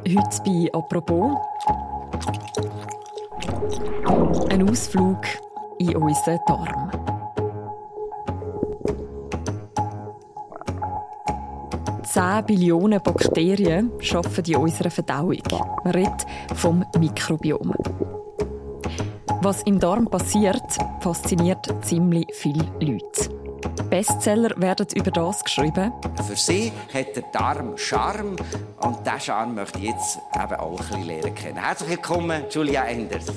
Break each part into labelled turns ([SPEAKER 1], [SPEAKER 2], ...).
[SPEAKER 1] Heute bei «Apropos» ein Ausflug in unseren Darm. «10 Billionen Bakterien arbeiten in unserer Verdauung. Man redet vom Mikrobiom. Was im Darm passiert, fasziniert ziemlich viele Leute. Bestseller werden über das geschrieben.
[SPEAKER 2] Für sie hat der Darm Charme und diesen Charme möchte ich jetzt eben auch ein bisschen lernen kennen. Herzlich willkommen, Julia Enders.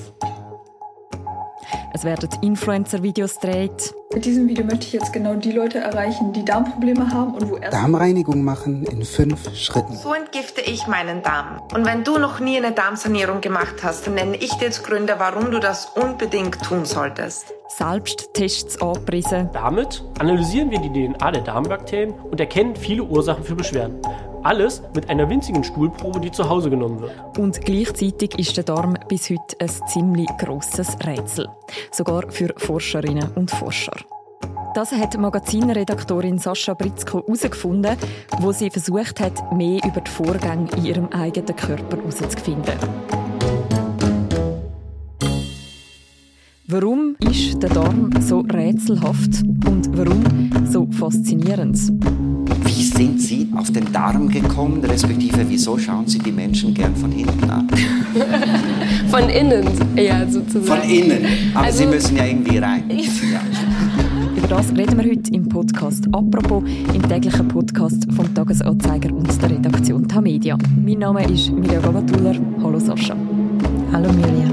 [SPEAKER 1] Es werden Influencer-Videos gedreht.
[SPEAKER 3] Mit diesem Video möchte ich jetzt genau die Leute erreichen, die Darmprobleme haben und wo erst
[SPEAKER 4] Darmreinigung machen in 5 Schritten.
[SPEAKER 5] So entgifte ich meinen Darm. Und wenn du noch nie eine Darmsanierung gemacht hast, dann nenne ich dir jetzt Gründe, warum du das unbedingt tun solltest.
[SPEAKER 1] Selbsttests angepriesen.
[SPEAKER 6] Damit analysieren wir die DNA der Darmbakterien und erkennen viele Ursachen für Beschwerden. Alles mit einer winzigen Stuhlprobe, die zu Hause genommen wird.
[SPEAKER 1] Und gleichzeitig ist der Darm bis heute ein ziemlich grosses Rätsel. Sogar für Forscherinnen und Forscher. Das hat Magazinredaktorin Sascha Britzko herausgefunden, wo sie versucht hat, mehr über die Vorgänge in ihrem eigenen Körper herauszufinden. Warum ist der Darm so rätselhaft und warum so faszinierend?
[SPEAKER 2] Wie sind Sie auf den Darm gekommen, respektive wieso schauen Sie die Menschen gern von hinten an?
[SPEAKER 7] Von innen, eher sozusagen.
[SPEAKER 2] Von innen, aber Sie müssen ja irgendwie rein. Ja.
[SPEAKER 1] Über das reden wir heute im Podcast «Apropos», im täglichen Podcast vom «Tagesanzeiger» und der Redaktion Tamedia. Mein Name ist Mirja Gabatuller. Hallo Sascha.
[SPEAKER 7] Hallo Mirja.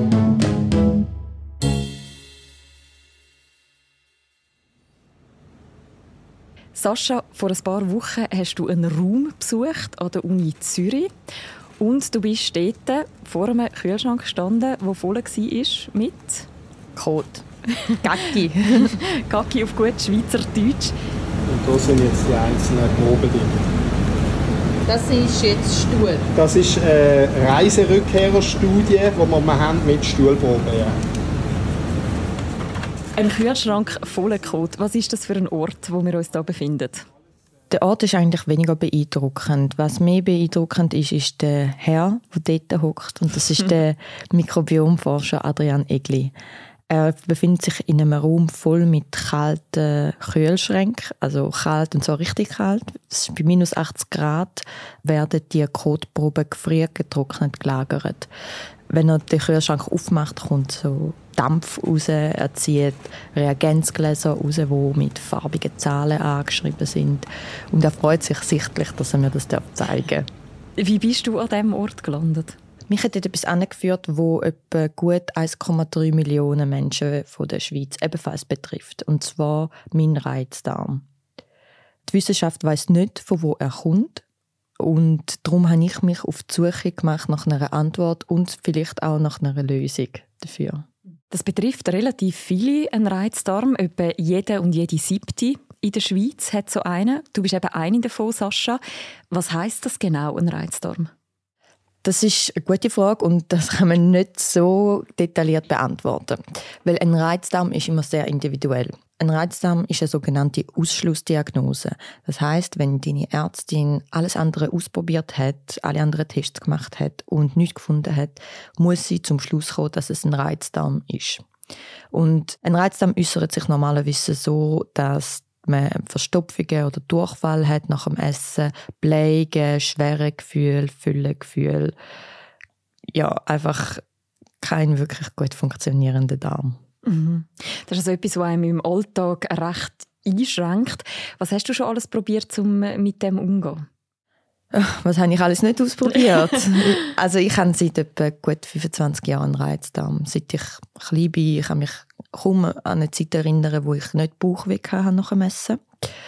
[SPEAKER 1] Sascha, vor ein paar Wochen hast du einen Raum besucht an der Uni Zürich und du bist dort vor einem Kühlschrank gestanden, der voll war mit
[SPEAKER 7] Kot. Gacki.
[SPEAKER 1] Gacki auf gut Schweizerdeutsch.
[SPEAKER 8] Und da sind jetzt die einzelnen Proben drin.
[SPEAKER 7] Das ist jetzt Stuhl.
[SPEAKER 8] Das ist eine Reiserückkehrerstudie, die wir haben mit Stuhlproben. Ja.
[SPEAKER 1] Ein Kühlschrank voller Kot. Was ist das für ein Ort, wo wir uns hier befinden?
[SPEAKER 9] Der Ort ist eigentlich weniger beeindruckend. Was mehr beeindruckend ist, ist der Herr, der dort hockt. Und das ist der Mikrobiomforscher Adrian Egli. Er befindet sich in einem Raum voll mit kalten Kühlschränken, also kalt und so richtig kalt. Bei minus 80 Grad werden die Kotproben gefriert, getrocknet, gelagert. Wenn er den Kühlschrank aufmacht, kommt so Dampf raus, er zieht Reagenzgläser raus, die mit farbigen Zahlen angeschrieben sind. Und er freut sich sichtlich, dass er mir das zeigen darf.
[SPEAKER 1] Wie bist du an diesem Ort gelandet?
[SPEAKER 9] Mich hat etwas angeführt, wo etwa gut 1,3 Millionen Menschen von der Schweiz ebenfalls betrifft. Und zwar mein Reizdarm. Die Wissenschaft weiss nicht, von wo er kommt. Und darum habe ich mich auf die Suche gemacht nach einer Antwort und vielleicht auch nach einer Lösung dafür.
[SPEAKER 1] Das betrifft relativ viele, einen Reizdarm. Etwa jede und jede 7. in der Schweiz hat so einen. Du bist eben eine davon, Sascha. Was heisst das genau, ein Reizdarm?
[SPEAKER 9] Das ist eine gute Frage und das kann man nicht so detailliert beantworten. Weil ein Reizdarm ist immer sehr individuell. Ein Reizdarm ist eine sogenannte Ausschlussdiagnose. Das heisst, wenn deine Ärztin alles andere ausprobiert hat, alle anderen Tests gemacht hat und nichts gefunden hat, muss sie zum Schluss kommen, dass es ein Reizdarm ist. Und ein Reizdarm äußert sich normalerweise so, dass man Verstopfungen oder Durchfall hat nach dem Essen, Blähungen, schwere Gefühle, Füllegefühl. Ja, einfach kein wirklich gut funktionierender Darm.
[SPEAKER 1] Mhm. Das ist also etwas, was einem im Alltag recht einschränkt. Was hast du schon alles probiert, um mit dem umzugehen?
[SPEAKER 9] Was habe ich alles nicht ausprobiert? Also ich habe seit etwa gut 25 Jahren einen Reizdarm. Seit ich klein bin, ich kann mich kaum an eine Zeit erinnern, wo ich nicht Bauchweh hatte nach dem Essen.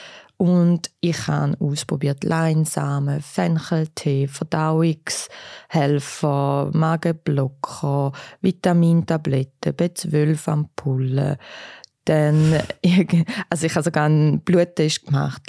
[SPEAKER 9] Und ich habe ausprobiert Leinsamen, Fencheltee, Verdauungshelfer, Magenblocker, Vitamintabletten, B12-Ampullen. Dann, also ich habe sogar einen Bluttest gemacht,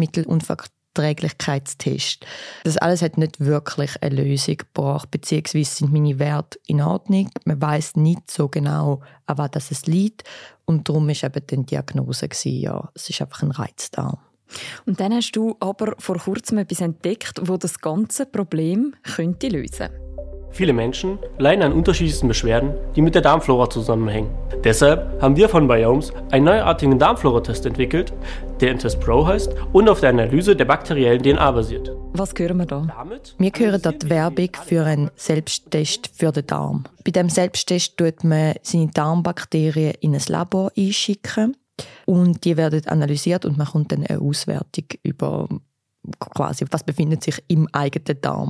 [SPEAKER 9] Lebensmittelunverträglichkeitstest. Das alles hat nicht wirklich eine Lösung gebracht, beziehungsweise sind meine Werte in Ordnung. Man weiss nicht so genau, an was es liegt. Und darum war eben die Diagnose, ja, es ist einfach ein Reizdarm.
[SPEAKER 1] Und dann hast du aber vor kurzem etwas entdeckt, das das ganze Problem könnte lösen.
[SPEAKER 6] Viele Menschen leiden an unterschiedlichsten Beschwerden, die mit der Darmflora zusammenhängen. Deshalb haben wir von Biomes einen neuartigen Darmflora-Test entwickelt, der Intest Pro heißt und auf der Analyse der bakteriellen DNA basiert.
[SPEAKER 1] Was hören wir da?
[SPEAKER 9] Wir hören dort Werbung für einen Selbsttest für den Darm. Bei diesem Selbsttest tut man seine Darmbakterien in ein Labor einschicken und die werden analysiert und man kommt dann eine Auswertung über quasi, was befindet sich im eigenen Darm.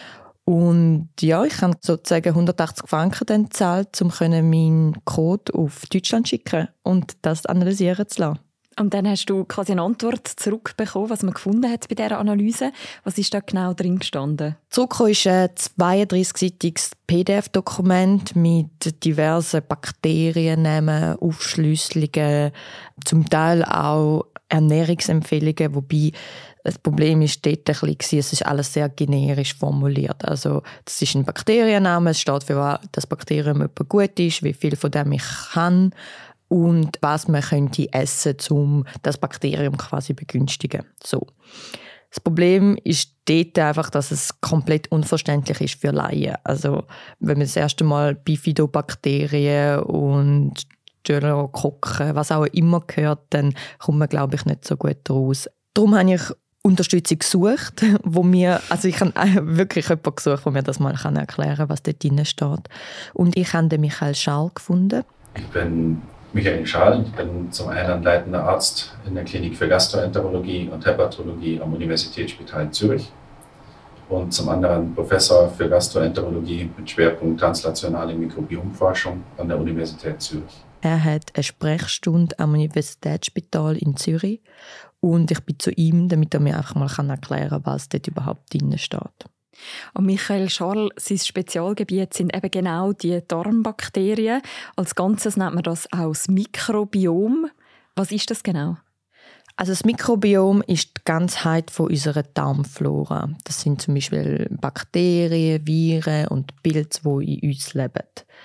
[SPEAKER 9] Und ja, ich habe sozusagen 180 Franken dann gezahlt, um meinen Code auf Deutschland zu schicken und das analysieren zu lassen.
[SPEAKER 1] Und dann hast du quasi eine Antwort zurückbekommen, was man gefunden hat bei dieser Analyse. Was ist da genau drin gestanden?
[SPEAKER 9] Zurückgekommen ist ein 32-seitiges PDF-Dokument mit diversen Bakteriennamen, Aufschlüsselungen, zum Teil auch Ernährungsempfehlungen, wobei das Problem ist dort ein bisschen, es ist alles sehr generisch formuliert. Also das ist ein Bakterienname, es steht für was das Bakterium gut ist, wie viel von dem ich kann und was man könnte essen, um das Bakterium quasi begünstigen. So. Das Problem ist dort einfach, dass es komplett unverständlich ist für Laien. Also wenn man das erste Mal Bifidobakterien und Staphylokokken, was auch immer gehört, dann kommt man, glaube ich, nicht so gut raus. Darum habe ich Unterstützung gesucht, wo mir, also ich habe wirklich jemanden gesucht, der mir das mal erklären kann, was dort drin steht. Und ich habe den Michael Scharl gefunden.
[SPEAKER 10] Ich bin Michael Scharl, ich bin zum einen leitender Arzt in der Klinik für Gastroenterologie und Hepatologie am Universitätsspital in Zürich und zum anderen Professor für Gastroenterologie mit Schwerpunkt translationale Mikrobiomforschung an der Universität Zürich.
[SPEAKER 9] Er hat eine Sprechstunde am Universitätsspital in Zürich und ich bin zu ihm, damit er mir einfach mal erklären kann, was dort überhaupt drin steht.
[SPEAKER 1] Und Michael Scharl, sein Spezialgebiet sind eben genau die Darmbakterien. Als Ganzes nennt man das auch das Mikrobiom. Was ist das genau?
[SPEAKER 9] Also das Mikrobiom ist die Ganzheit von unserer Darmflora. Das sind zum Beispiel Bakterien, Viren und Pilze, die in uns leben.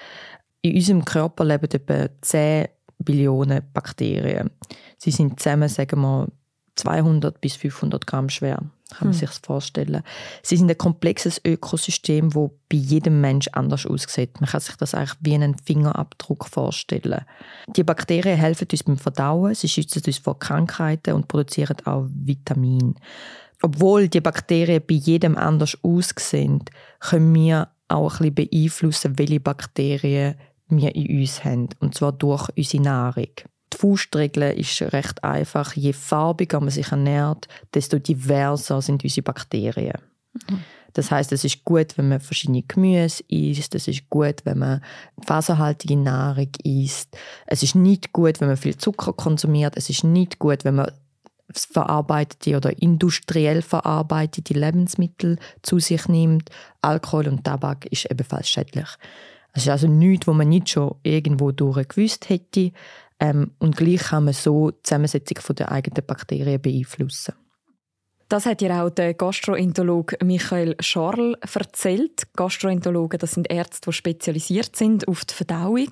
[SPEAKER 9] In unserem Körper leben etwa 10 Billionen Bakterien. Sie sind zusammen, sagen wir, 200 bis 500 Gramm schwer. Kann man sich das vorstellen. Sie sind ein komplexes Ökosystem, das bei jedem Mensch anders aussieht. Man kann sich das eigentlich wie einen Fingerabdruck vorstellen. Die Bakterien helfen uns beim Verdauen, sie schützen uns vor Krankheiten und produzieren auch Vitamine. Obwohl die Bakterien bei jedem anders aussehen, können wir auch ein bisschen beeinflussen, welche Bakterien wir in uns haben. Und zwar durch unsere Nahrung. Die Faustregel ist recht einfach. Je farbiger man sich ernährt, desto diverser sind unsere Bakterien. Das heisst, es ist gut, wenn man verschiedene Gemüse isst. Es ist gut, wenn man faserhaltige Nahrung isst. Es ist nicht gut, wenn man viel Zucker konsumiert. Es ist nicht gut, wenn man verarbeitete oder industriell verarbeitete Lebensmittel zu sich nimmt. Alkohol und Tabak ist ebenfalls schädlich. Es ist also nichts, was man nicht schon irgendwo gewusst hätte. Und gleich kann man so die Zusammensetzung der eigenen Bakterien beeinflussen.
[SPEAKER 1] Das hat dir auch der Gastroenterologe Michael Scharl erzählt. Gastroenterologen, das sind Ärzte, die spezialisiert sind auf die Verdauung.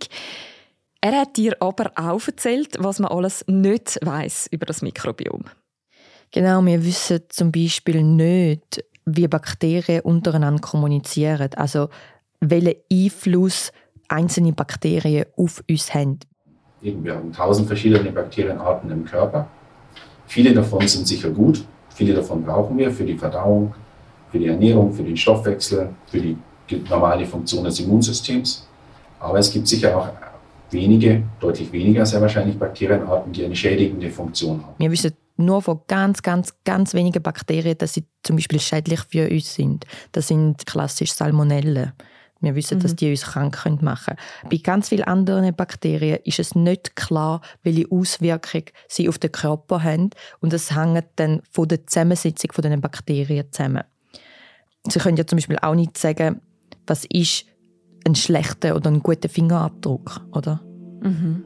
[SPEAKER 1] Er hat dir aber auch erzählt, was man alles nicht weiss über das Mikrobiom.
[SPEAKER 9] Genau, wir wissen zum Beispiel nicht, wie Bakterien untereinander kommunizieren. Also welchen Einfluss einzelne Bakterien auf uns haben.
[SPEAKER 10] Wir haben 1000 verschiedene Bakterienarten im Körper. Viele davon sind sicher gut. Viele davon brauchen wir für die Verdauung, für die Ernährung, für den Stoffwechsel, für die normale Funktion des Immunsystems. Aber es gibt sicher auch wenige, deutlich weniger sehr wahrscheinlich Bakterienarten, die eine schädigende Funktion haben.
[SPEAKER 9] Wir wissen nur von ganz wenigen Bakterien, dass sie zum Beispiel schädlich für uns sind. Das sind klassisch Salmonellen. Wir wissen, dass die uns krank machen können. Bei ganz vielen anderen Bakterien ist es nicht klar, welche Auswirkung sie auf den Körper haben. Und es hängt dann von der Zusammensetzung dieser Bakterien zusammen. Sie können ja zum Beispiel auch nicht sagen, was ist ein schlechter oder ein guter Fingerabdruck, oder?
[SPEAKER 1] Mhm.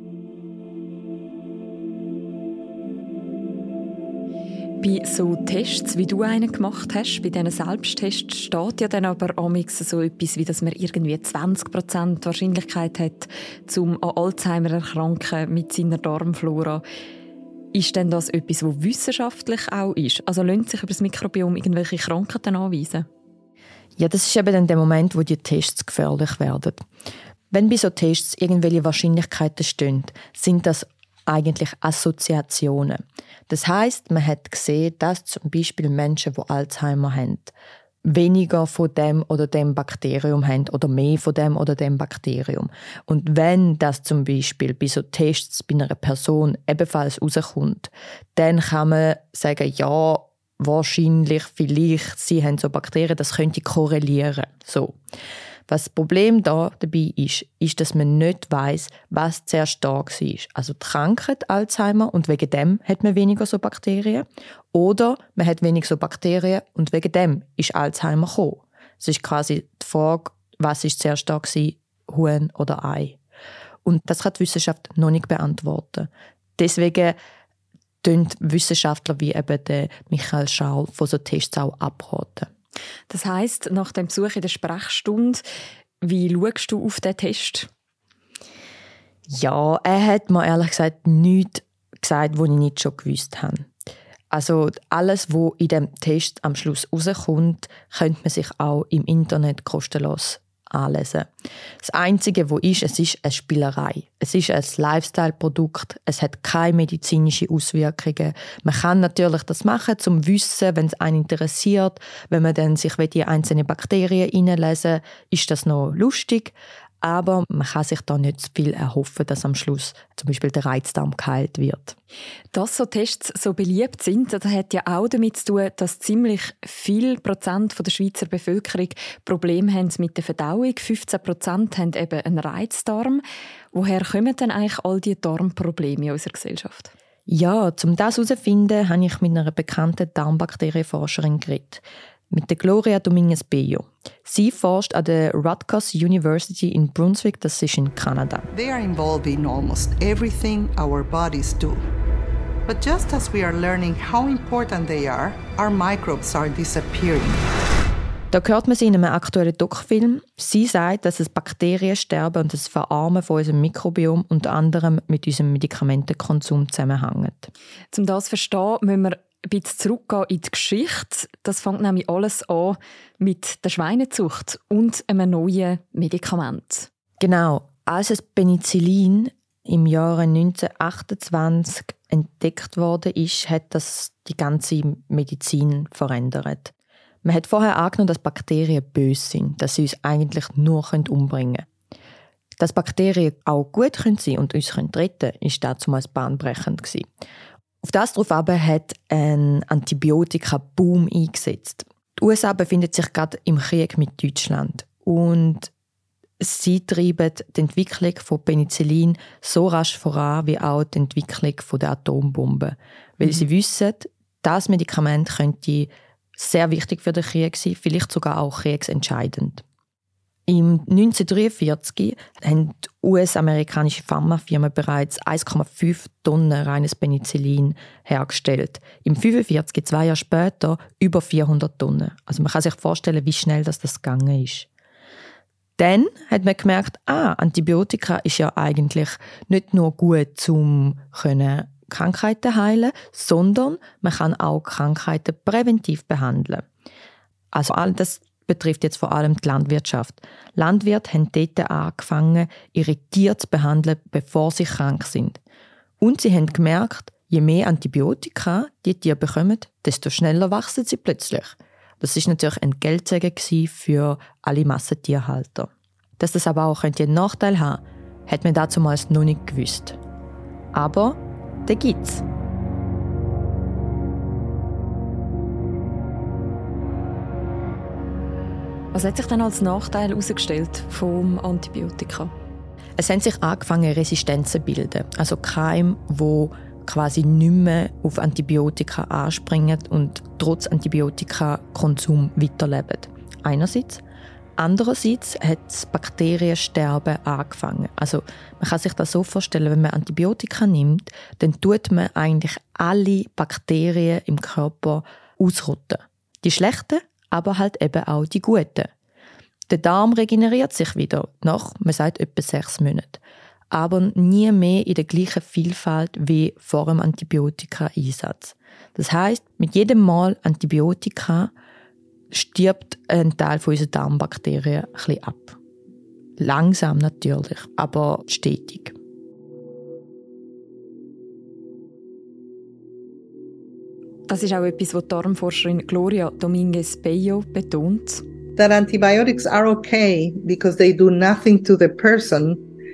[SPEAKER 1] Bei so Tests, wie du einen gemacht hast, bei diesen Selbsttests, steht ja dann aber amigs so etwas, wie dass man irgendwie 20% Wahrscheinlichkeit hat, zum an Alzheimer erkranken mit seiner Darmflora. Ist denn das etwas, was wissenschaftlich auch ist? Also lassen sich über das Mikrobiom irgendwelche Krankheiten anweisen?
[SPEAKER 9] Ja, das ist eben dann der Moment, wo die Tests gefährlich werden. Wenn bei so Tests irgendwelche Wahrscheinlichkeiten stehen, sind das eigentlich Assoziationen. Das heisst, man hat gesehen, dass zum Beispiel Menschen, die Alzheimer haben, weniger von dem oder dem Bakterium haben oder mehr von dem oder dem Bakterium. Und wenn das zum Beispiel bei so Tests bei einer Person ebenfalls rauskommt, dann kann man sagen, ja, wahrscheinlich, vielleicht, sie haben so Bakterien, das könnte korrelieren. So. Was das Problem dabei ist, dass man nicht weiss, was zuerst da war. Also die Krankheit Alzheimer und wegen dem hat man weniger so Bakterien. Oder man hat weniger so Bakterien und wegen dem ist Alzheimer gekommen. Es ist quasi die Frage, was ist zuerst da war, Huhn oder Ei. Und das kann die Wissenschaft noch nicht beantworten. Deswegen tun Wissenschaftler wie eben der Michael Schaul von so Tests auch abraten.
[SPEAKER 1] Das heisst, nach dem Besuch in der Sprechstunde, wie schaust du auf den Test?
[SPEAKER 9] Ja, er hat mir ehrlich gesagt nichts gesagt, was ich nicht schon gewusst habe. Also alles, was in dem Test am Schluss rauskommt, könnte man sich auch im Internet kostenlos anlesen. Das Einzige, was es ist eine Spielerei. Es ist ein Lifestyle-Produkt, es hat keine medizinischen Auswirkungen. Man kann natürlich das machen, zum Wissen, wenn es einen interessiert. Wenn man dann sich die einzelnen Bakterien hineinlesen, ist das noch lustig. Aber man kann sich da nicht zu viel erhoffen, dass am Schluss zum Beispiel der Reizdarm geheilt wird.
[SPEAKER 1] Dass so Tests so beliebt sind, das hat ja auch damit zu tun, dass ziemlich viel Prozent der Schweizer Bevölkerung Probleme haben mit der Verdauung. 15% haben eben einen Reizdarm. Woher kommen denn eigentlich all diese Darmprobleme in unserer Gesellschaft?
[SPEAKER 9] Ja, um das herauszufinden, habe ich mit einer bekannten Darmbakterienforscherin geredet. Mit der Gloria Dominguez Bello. Sie forscht an der Rutgers University in Brunswick, das ist in Kanada.
[SPEAKER 11] They are involved in almost everything our bodies do. But just as we are learning how important they are, our microbes are disappearing.
[SPEAKER 9] Da hört man sie in einem aktuellen Doc-Film. Sie sagt, dass das Bakteriensterben und das Verarmen von unserem Mikrobiom unter anderem mit unserem Medikamentenkonsum zusammenhängt.
[SPEAKER 1] Um das zu verstehen, müssen wir ein bisschen zurückgehen in die Geschichte. Das fängt nämlich alles an mit der Schweinezucht und einem neuen Medikament.
[SPEAKER 9] Genau. Als das Penicillin im Jahre 1928 entdeckt wurde, hat das die ganze Medizin verändert. Man hat vorher angenommen, dass Bakterien böse sind, dass sie uns eigentlich nur umbringen können. Dass Bakterien auch gut sein können und uns retten können, war damals bahnbrechend. Auf das darauf hat ein Antibiotika-Boom eingesetzt. Die USA befindet sich gerade im Krieg mit Deutschland und sie treiben die Entwicklung von Penicillin so rasch voran wie auch die Entwicklung der Atombombe. Weil sie wissen, das Medikament könnte sehr wichtig für den Krieg sein, vielleicht sogar auch kriegsentscheidend. Im 1943 haben die US-amerikanische Pharmafirmen bereits 1,5 Tonnen reines Penicillin hergestellt. Im 1945, 2 Jahre später, über 400 Tonnen. Also man kann sich vorstellen, wie schnell das gegangen ist. Dann hat man gemerkt, Antibiotika ist ja eigentlich nicht nur gut, um Krankheiten heilen, sondern man kann auch Krankheiten präventiv behandeln. Also all das betrifft jetzt vor allem die Landwirtschaft. Landwirte haben dort angefangen, ihre Tiere zu behandeln, bevor sie krank sind. Und sie haben gemerkt, je mehr Antibiotika die Tiere bekommen, desto schneller wachsen sie plötzlich. Das war natürlich ein Geldsegen für alle Massentierhalter. Dass das aber auch einen Nachteil haben könnte, hat man damals noch nicht gewusst. Aber den gibt's.
[SPEAKER 1] Was hat sich dann als Nachteil herausgestellt vom Antibiotika?
[SPEAKER 9] Es haben sich angefangen, Resistenzen zu bilden. Also Keime, die quasi nicht mehr auf Antibiotika anspringen und trotz Antibiotikakonsum weiterleben. Einerseits. Andererseits hat das Bakteriensterben angefangen. Also man kann sich das so vorstellen, wenn man Antibiotika nimmt, dann tut man eigentlich alle Bakterien im Körper ausrotten. Die schlechten, aber halt eben auch die guten. Der Darm regeneriert sich wieder nach, man sagt, etwa 6 Monaten. aber nie mehr in der gleichen Vielfalt wie vor dem Antibiotika-Einsatz. Das heisst, mit jedem Mal Antibiotika stirbt ein Teil von unseren Darmbakterien ein bisschen ab. Langsam natürlich, aber stetig.
[SPEAKER 1] Das ist auch etwas, was die Darmforscherin Gloria Dominguez-Bello betont.
[SPEAKER 11] That antibiotics are okay because they do nothing to the person.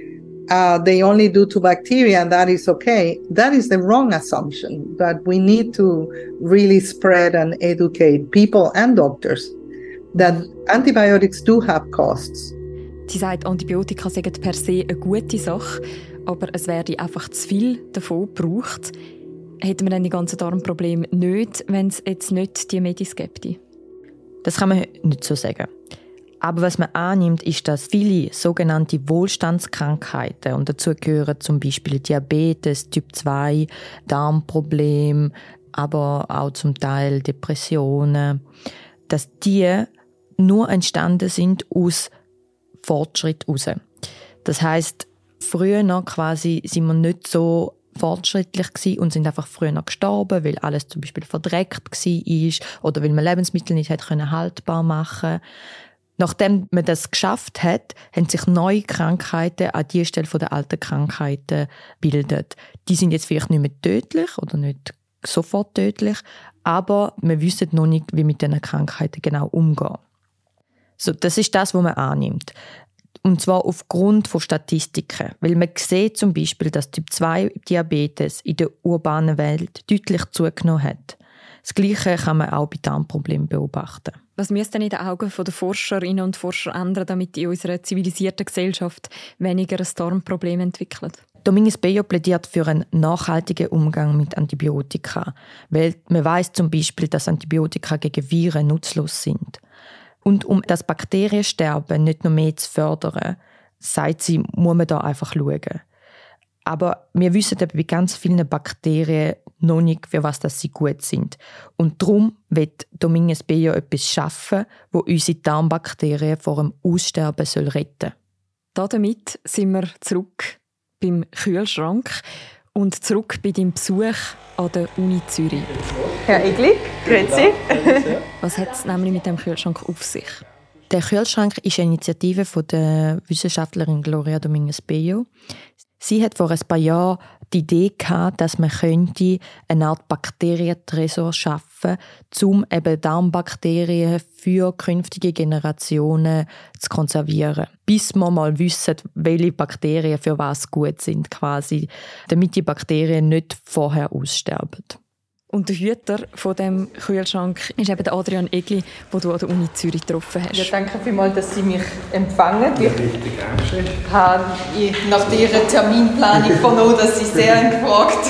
[SPEAKER 11] They only do to bacteria, and that is okay. That is the wrong assumption. But we need to really spread and educate people and doctors that antibiotics do have costs.
[SPEAKER 1] Sie sagt, Antibiotika seien per se eine gute Sache, aber es werde einfach zu viel davon gebraucht. Hätten wir dann die ganzen Darmprobleme nicht, wenn es jetzt nicht die Medis gäbe?
[SPEAKER 9] Das kann man nicht so sagen. Aber was man annimmt, ist, dass viele sogenannte Wohlstandskrankheiten, und dazu gehören zum Beispiel Diabetes, Typ 2, Darmprobleme, aber auch zum Teil Depressionen, dass die nur entstanden sind aus Fortschritt heraus. Das heisst, früher noch quasi sind wir nicht so fortschrittlich gewesen und sind einfach früher noch gestorben, weil alles zum Beispiel verdreckt war oder weil man Lebensmittel nicht haltbar machen konnte. Nachdem man das geschafft hat, haben sich neue Krankheiten an die Stelle der alten Krankheiten gebildet. Die sind jetzt vielleicht nicht mehr tödlich oder nicht sofort tödlich, aber wir wissen noch nicht, wie mit diesen Krankheiten genau umgehen. So, das ist das, was man annimmt. Und zwar aufgrund von Statistiken. Weil man sieht zum Beispiel, dass Typ-2-Diabetes in der urbanen Welt deutlich zugenommen hat. Das Gleiche kann man auch bei Darmproblemen beobachten.
[SPEAKER 1] Was müsste denn in den Augen der Forscherinnen und Forscher ändern, damit in unserer zivilisierten Gesellschaft weniger ein Darmproblem entwickelt?
[SPEAKER 9] Dominguez-Bello plädiert für einen nachhaltigen Umgang mit Antibiotika. Weil man weiss zum Beispiel, dass Antibiotika gegen Viren nutzlos sind. Und um das Bakteriensterben nicht noch mehr zu fördern, sagt sie, muss man da einfach schauen. Aber wir wissen eben bei ganz vielen Bakterien noch nicht, für was sie gut sind. Und darum wird Dominguez-Bello etwas schaffen, das unsere Darmbakterien vor dem Aussterben retten soll.
[SPEAKER 1] Damit sind wir zurück beim Kühlschrank und zurück bei deinem Besuch an der Uni Zürich.
[SPEAKER 5] Herr Egli, grüezi.
[SPEAKER 1] Was hat es nämlich mit dem Kühlschrank auf sich?
[SPEAKER 9] Der Kühlschrank ist eine Initiative von der Wissenschaftlerin Gloria Dominguez-Bello. Sie hat vor ein paar Jahren die Idee gehabt, dass man eine Art Bakterientresor schaffen könnte, um eben Darmbakterien für künftige Generationen zu konservieren. Bis wir mal wissen, welche Bakterien für was gut sind, quasi, damit die Bakterien nicht vorher aussterben.
[SPEAKER 1] Und der Hüter von dem Kühlschrank ist eben der Adrian Egli, den du an der Uni Zürich getroffen hast.
[SPEAKER 5] Ja, danke vielmals, dass Sie mich empfangen. Ich habe nach Ihrer Terminplanung vernommen, dass Sie sehr gefragt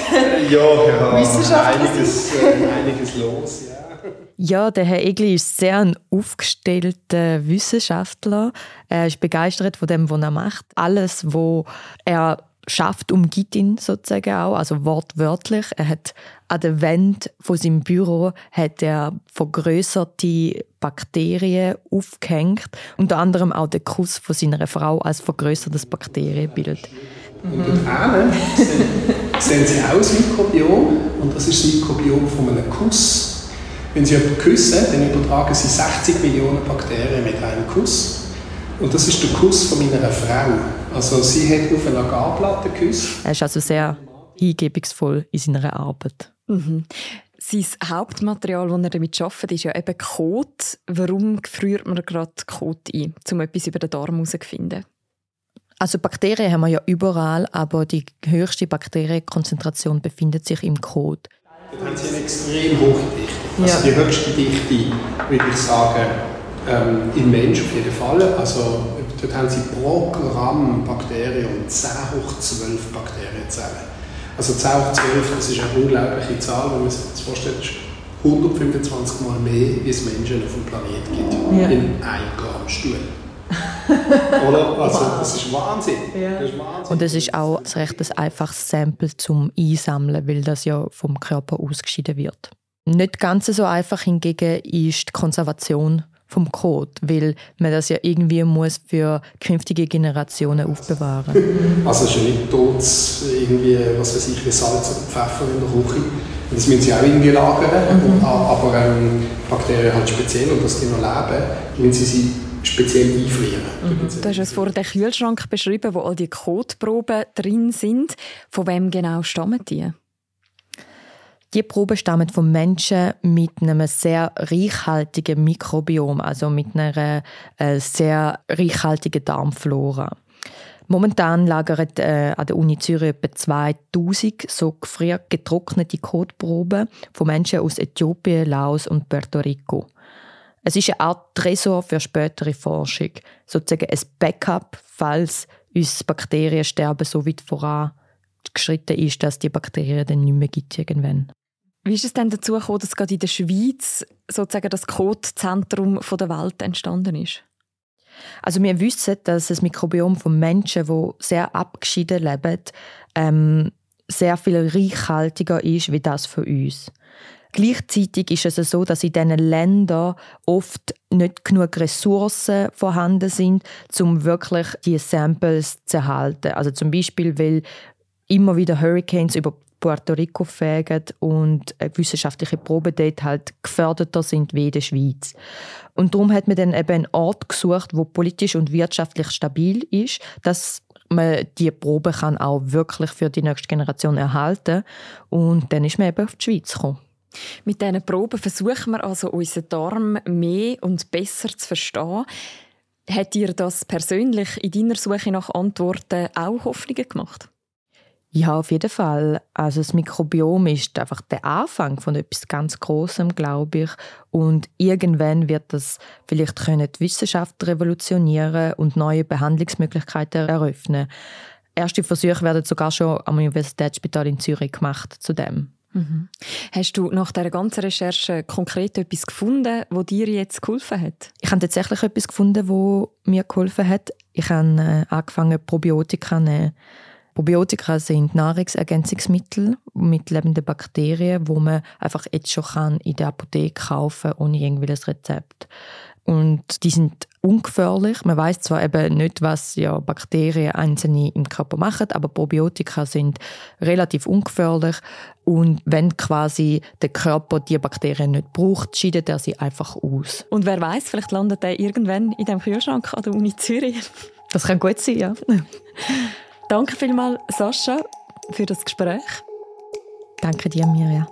[SPEAKER 8] einiges los.
[SPEAKER 9] Ja, der Herr Egli ist sehr ein aufgestellter Wissenschaftler. Er ist begeistert von dem, was er macht. Alles, was er schafft, umgibt ihn sozusagen auch, also wortwörtlich. Er hat an der Wand von seinem Büro hat er vergrößerte Bakterien aufgehängt, unter anderem auch den Kuss von seiner Frau als vergrößertes Bakterienbild.
[SPEAKER 8] Und dort sehen Sie auch das Mikrobiom, und das ist das Mikrobiom von einem Kuss. Wenn Sie jemanden küssen, dann übertragen Sie 60 Millionen Bakterien mit einem Kuss. Und das ist der Kuss von meiner Frau. Also sie hat auf einer Agarplatte geküsst.
[SPEAKER 9] Er ist also sehr hingebungsvoll in seiner Arbeit.
[SPEAKER 1] Mhm. Sein Hauptmaterial, das er damit arbeitet, ist ja eben Kot. Warum friert man gerade Kot ein, um etwas über den Darm herauszufinden?
[SPEAKER 9] Also Bakterien haben wir ja überall, aber die höchste Bakterienkonzentration befindet sich im Kot.
[SPEAKER 8] Dort haben sie eine extrem hohe Dichte. Also die höchste Dichte, würde ich sagen, im Menschen auf jeden Fall. Also dort haben sie pro Gramm Bakterien 10 hoch 12 Bakterienzellen. Also 10 hoch 12, das ist eine unglaubliche Zahl, wenn man sich das vorstellt, das ist 125 Mal mehr, wie es Menschen auf dem Planeten gibt. Ja. In 1 Gramm Stuhl. Oder? Also das ist Wahnsinn. Ja. Das ist Wahnsinn.
[SPEAKER 9] Und es ist auch ein recht einfaches Sample zum Einsammeln, weil das ja vom Körper ausgeschieden wird. Nicht ganz so einfach hingegen ist die Konservation vom Kot, weil man das ja irgendwie muss für künftige Generationen aufbewahren.
[SPEAKER 8] Also es ist ja nicht tot, irgendwie, was weiß ich, wie Salz oder Pfeffer in der Küche. Das müssen sie auch irgendwie lagern, aber Bakterien halt speziell, und dass die noch leben, müssen sie speziell einfrieren.
[SPEAKER 1] Du hast vorhin den Kühlschrank beschrieben, wo all die Kotproben drin sind. Von wem genau stammen die?
[SPEAKER 9] Die Proben stammen von Menschen mit einem sehr reichhaltigen Mikrobiom, also mit einer sehr reichhaltigen Darmflora. Momentan lagern an der Uni Zürich etwa 2000 so gefriert getrocknete Kotproben von Menschen aus Äthiopien, Laos und Puerto Rico. Es ist eine Art Tresor für spätere Forschung, sozusagen ein Backup, falls uns Bakteriensterben so weit vorangeschritten ist, dass die Bakterien dann nicht mehr gibt irgendwann.
[SPEAKER 1] Wie ist es denn dazu gekommen, dass gerade in der Schweiz sozusagen das Kotzentrum der Welt entstanden ist?
[SPEAKER 9] Also wir wissen, dass das Mikrobiom von Menschen, die sehr abgeschieden leben, sehr viel reichhaltiger ist wie das von uns. Gleichzeitig ist es so, dass in diesen Ländern oft nicht genug Ressourcen vorhanden sind, um wirklich die Samples zu erhalten. Also zum Beispiel, weil immer wieder Hurricanes über Puerto Rico fegen und wissenschaftliche Proben dort halt geförderter sind wie in der Schweiz. Und darum hat man dann eben einen Ort gesucht, der politisch und wirtschaftlich stabil ist, dass man diese Proben kann auch wirklich für die nächste Generation erhalten. Und dann ist man eben auf die Schweiz gekommen.
[SPEAKER 1] Mit diesen Proben versuchen wir also, unseren Darm mehr und besser zu verstehen. Hat dir das persönlich in deiner Suche nach Antworten auch Hoffnungen gemacht?
[SPEAKER 9] Ja, auf jeden Fall. Also das Mikrobiom ist einfach der Anfang von etwas ganz Grossem, glaube ich. Und irgendwann wird das vielleicht die Wissenschaft revolutionieren und neue Behandlungsmöglichkeiten eröffnen. Erste Versuche werden sogar schon am Universitätsspital in Zürich gemacht zu dem.
[SPEAKER 1] Mhm. Hast du nach dieser ganzen Recherche konkret etwas gefunden, das dir jetzt geholfen hat?
[SPEAKER 9] Ich habe tatsächlich etwas gefunden, das mir geholfen hat. Ich habe angefangen, Probiotika zu nehmen. Probiotika sind Nahrungsergänzungsmittel mit lebenden Bakterien, die man einfach jetzt schon in der Apotheke kaufen kann, ohne irgendwelches Rezept. Und die sind ungefährlich. Man weiss zwar eben nicht, was ja Bakterien einzelne im Körper machen, aber Probiotika sind relativ ungefährlich. Und wenn quasi der Körper die Bakterien nicht braucht, scheidet er sie einfach aus.
[SPEAKER 1] Und wer weiss, vielleicht landet er irgendwann in dem Kühlschrank an der Uni Zürich.
[SPEAKER 9] Das kann gut sein, ja.
[SPEAKER 1] Danke vielmals, Sascha, für das Gespräch.
[SPEAKER 9] Danke dir, Mirja.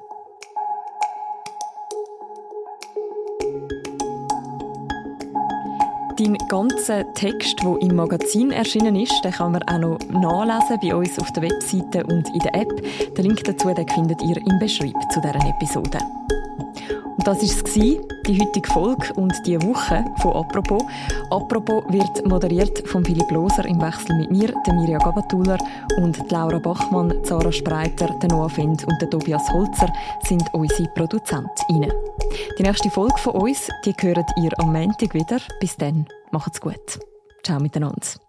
[SPEAKER 1] Dein ganzer Text, der im Magazin erschienen ist, den kann man auch noch nachlesen bei uns auf der Webseite und in der App. Den Link dazu den findet ihr im Beschreib zu dieser Episode. Und das war es, die heutige Folge und die Woche von «Apropos». «Apropos» wird moderiert von Philipp Loser im Wechsel mit mir, der Mirja Gabatuller, und Laura Bachmann, Sarah Spreiter, der Noah Fend und der Tobias Holzer sind unsere ProduzentInnen. Die nächste Folge von uns, die hört ihr am Montag wieder. Bis dann, macht's gut. Ciao miteinander.